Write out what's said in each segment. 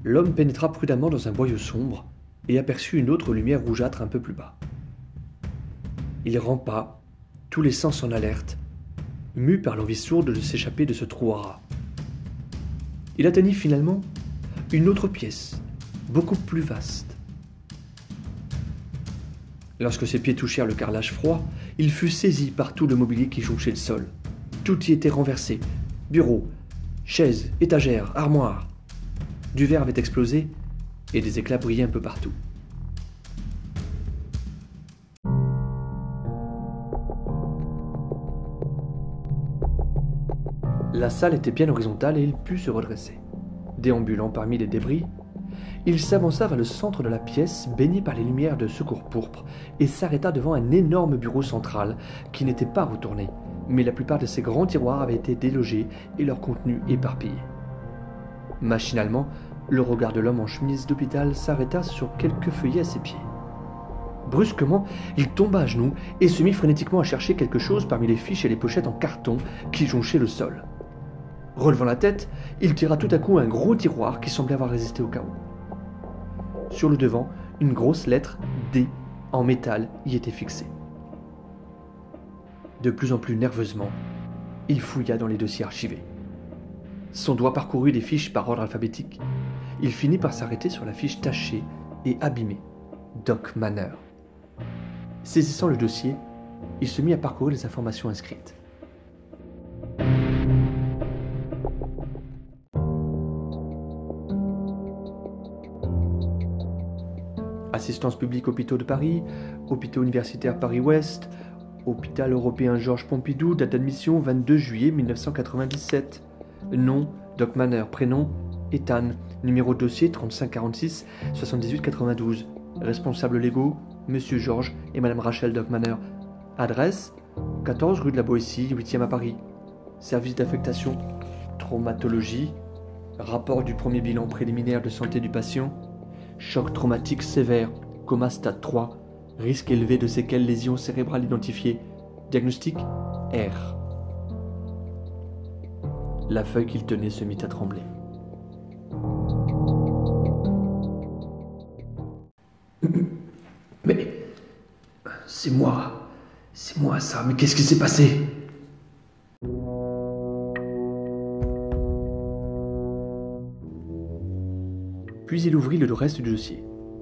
l'homme pénétra prudemment dans un boyau sombre et aperçut une autre lumière rougeâtre un peu plus bas. Il rampa, tous les sens en alerte, mu par l'envie sourde de s'échapper de ce trou à rats. Il atteignit finalement une autre pièce, beaucoup plus vaste. Lorsque ses pieds touchèrent le carrelage froid, il fut saisi par tout le mobilier qui jonchait le sol. Tout y était renversé. Bureaux, chaises, étagères, armoires. Du verre avait explosé et des éclats brillaient un peu partout. La salle était bien horizontale et il put se redresser. Déambulant parmi les débris, il s'avança vers le centre de la pièce, baigné par les lumières de secours pourpre, et s'arrêta devant un énorme bureau central qui n'était pas retourné, mais la plupart de ses grands tiroirs avaient été délogés et leur contenu éparpillé. Machinalement, le regard de l'homme en chemise d'hôpital s'arrêta sur quelques feuillets à ses pieds. Brusquement, il tomba à genoux et se mit frénétiquement à chercher quelque chose parmi les fiches et les pochettes en carton qui jonchaient le sol. Relevant la tête, il tira tout à coup un gros tiroir qui semblait avoir résisté au chaos. Sur le devant, une grosse lettre D en métal y était fixée. De plus en plus nerveusement, il fouilla dans les dossiers archivés. Son doigt parcourut les fiches par ordre alphabétique. Il finit par s'arrêter sur la fiche tachée et abîmée. Doc Manner. Saisissant le dossier, il se mit à parcourir les informations inscrites. Assistance publique hôpitaux de Paris, hôpital universitaire Paris-Ouest, hôpital européen Georges Pompidou, date d'admission 22 juillet 1997. Nom, Doc Manner, prénom, Ethan, numéro de dossier 3546 78 92. Responsables légaux, Monsieur Georges et Madame Rachel Doc Manner. Adresse, 14 rue de la Boétie, 8e à Paris. Service d'affectation, traumatologie. Rapport du premier bilan préliminaire de santé du patient. Choc traumatique sévère, coma stade 3, risque élevé de séquelles lésions cérébrales identifiées. Diagnostic R. La feuille qu'il tenait se mit à trembler. Mais c'est moi ça, mais qu'est-ce qui s'est passé? Puis il ouvrit le reste du dossier.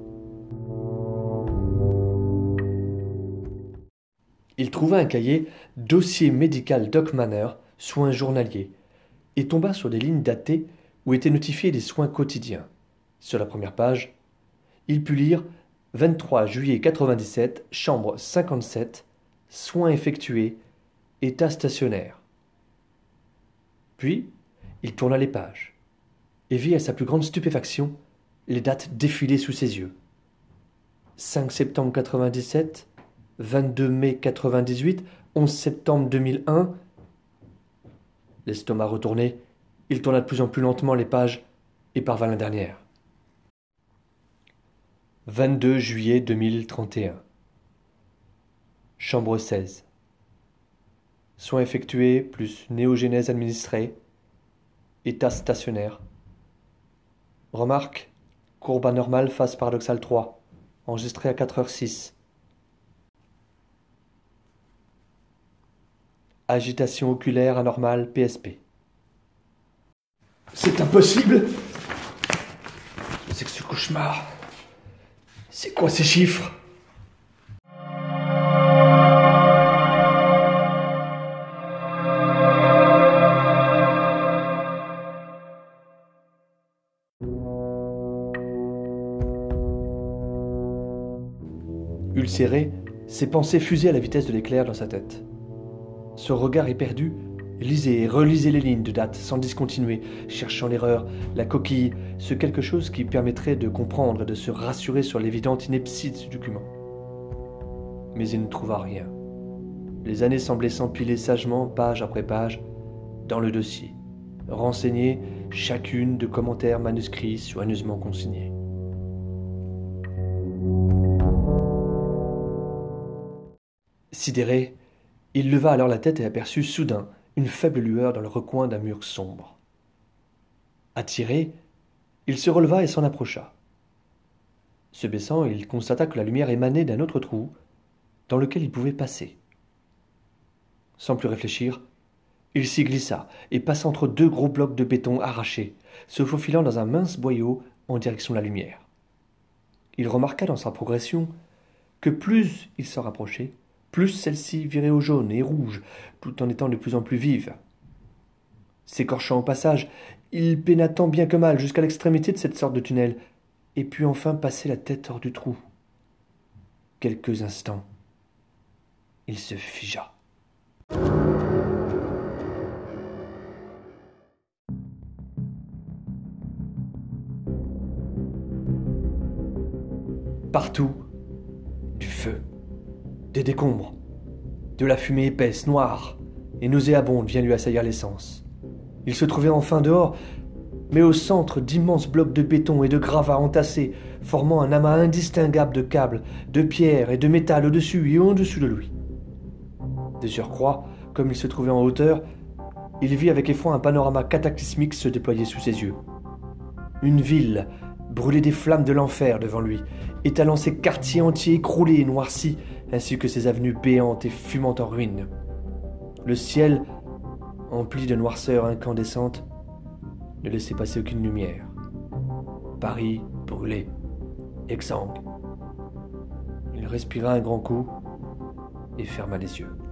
Il trouva un cahier « Dossier médical Doc Manner, soins journaliers » et tomba sur des lignes datées où étaient notifiés des soins quotidiens. Sur la première page, il put lire « 23 juillet 97, chambre 57, soins effectués, état stationnaire ». Puis, il tourna les pages et vit à sa plus grande stupéfaction les dates défilaient sous ses yeux. 5 septembre 97, 22 mai 98, 11 septembre 2001. L'estomac retourné, il tourna de plus en plus lentement les pages et parvint à la dernière. 22 juillet 2031. Chambre 16. Soins effectués plus néogénèse administrée. État stationnaire. Remarque, courbe anormale phase paradoxale 3, enregistré à 4h06. Agitation oculaire anormale PSP. C'est impossible! C'est que ce cauchemar. C'est quoi ces chiffres? Ulcéré, ses pensées fusaient à la vitesse de l'éclair dans sa tête. Son regard éperdu lisait et relisait les lignes de date sans discontinuer, cherchant l'erreur, la coquille, ce quelque chose qui permettrait de comprendre et de se rassurer sur l'évidente ineptie de ce document. Mais il ne trouva rien. Les années semblaient s'empiler sagement, page après page, dans le dossier, renseignées chacune de commentaires manuscrits soigneusement consignés. Sidéré, il leva alors la tête et aperçut soudain une faible lueur dans le recoin d'un mur sombre. Attiré, Il se releva et s'en approcha. Se baissant, il constata que la lumière émanait d'un autre trou dans lequel il pouvait passer. Sans plus réfléchir, il s'y glissa et passa entre deux gros blocs de béton arrachés, se faufilant dans un mince boyau en direction de la lumière. Il remarqua dans sa progression que plus il s'en rapprochait, plus celle-ci virait au jaune et rouge, tout en étant de plus en plus vive. S'écorchant au passage, il peina tant bien que mal jusqu'à l'extrémité de cette sorte de tunnel, et put enfin passer la tête hors du trou. Quelques instants, il se figea. Partout, du feu, des décombres, de la fumée épaisse, noire et nauséabonde vient lui assaillir les sens. Il se trouvait enfin dehors, mais au centre d'immenses blocs de béton et de gravats entassés, formant un amas indistinguable de câbles, de pierres et de métal au-dessus et au-dessous de lui. De surcroît, comme il se trouvait en hauteur, il vit avec effroi un panorama cataclysmique se déployer sous ses yeux. Une ville brûlait des flammes de l'enfer devant lui, étalant ses quartiers entiers écroulés et noircis, ainsi que ses avenues béantes et fumant en ruine. Le ciel, empli de noirceur incandescente, ne laissait passer aucune lumière. Paris brûlait, exsangue. Il respira un grand coup et ferma les yeux.